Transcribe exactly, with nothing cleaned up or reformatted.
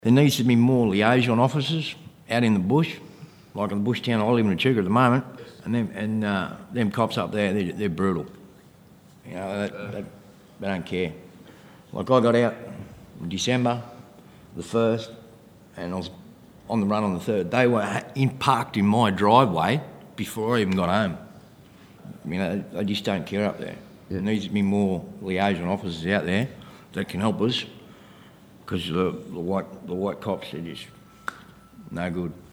There needs to be more liaison officers out in the bush, like in the bush town I live in, Echuca at the moment, and them and uh, them cops up there, they're, they're brutal. You know, they, they, they don't care. Like I got out in December, the first, and I was on the run on the third. They were in, parked in my driveway before I even got home. You know, they just don't care up there. Yeah. There needs to be more liaison officers out there that can help us, because the, the white the white cops are just no good.